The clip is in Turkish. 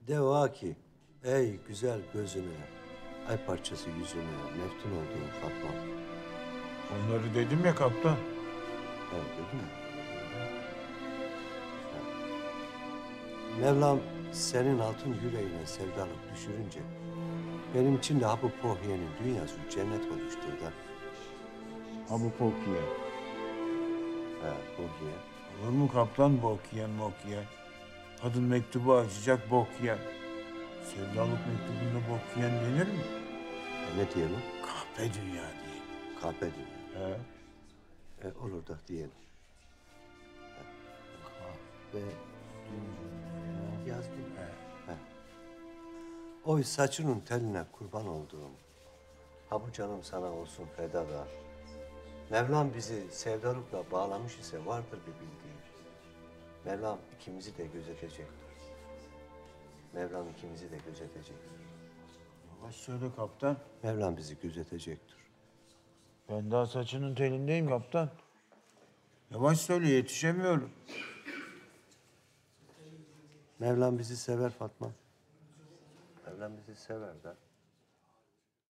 Deva ki, ey güzel gözüne, ay parçası yüzüne, meftun olduğum Fatma. Onları dedim ya kaptan. Evet, dedim mi? Mevlam senin altın yüreğine sevdalık düşürünce, benim için de ha bu Pohye'nin dünyası cennet olmuştur da. Ha bu Pokiye. He, Pohye. Olur mu kaptan bok yiyen mok yiyen? Kadın mektubu açacak bok yiyen. Sevdalık mektubunda bok yiyen denir mi? Ne diyelim? Kahpe dünya değil. Kahpe diyelim. He. Olur da diyelim. Kahpe dünya. Yazdım. He. Oy saçının teline kurban olduğum, ha bu canım sana olsun fedadar. Mevlam bizi sevdalıkla bağlamış ise vardır bir bildiği. Mevlam ikimizi de gözetecektir. Mevlam ikimizi de gözetecektir. Yavaş söyle kaptan. Mevlam bizi gözetecektir. Ben daha saçının telindeyim kaptan. Yavaş söyle yetişemiyorum. Mevlam bizi sever Fatma. Mevlam bizi sever de.